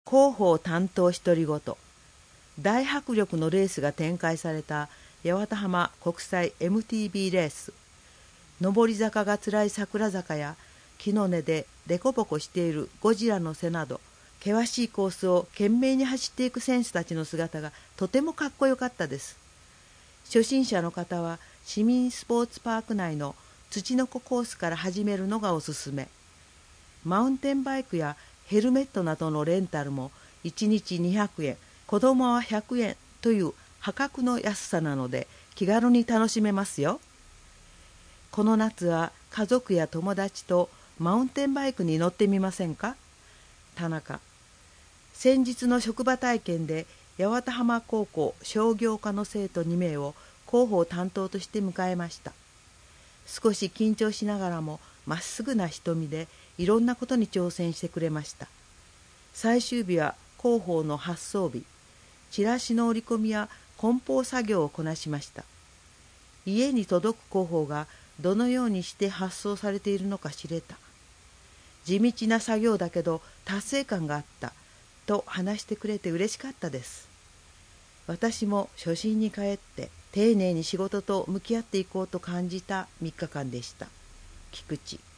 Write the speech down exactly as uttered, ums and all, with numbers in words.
広報担当独り言。大迫力のレースが展開された八幡浜国際 エムティービー レース。上り坂がつらい桜坂や木の根でデコボコしているゴジラの背など、険しいコースを懸命に走っていく選手たちの姿がとてもかっこよかったです。初心者の方は市民スポーツパーク内の土の子コースから始めるのがおすすめ。マウンテンバイクやヘルメットなどのレンタルもいちにちにひゃくえん、子供はひゃくえんという破格の安さなので気軽に楽しめますよ。この夏は家族や友達とマウンテンバイクに乗ってみませんか？田中。先日の職場体験で八幡浜高校商業科の生徒にめいを広報担当として迎えました。少し緊張しながらもまっすぐな瞳でいろんなことに挑戦してくれました。最終日は広報の発送日、チラシの折り込みや梱包作業をこなしました。家に届く広報がどのようにして発送されているのか知れた。地道な作業だけど達成感があったと話してくれて嬉しかったです。私も初心に帰って丁寧に仕事と向き合っていこうと感じたみっかかんでした。菊池。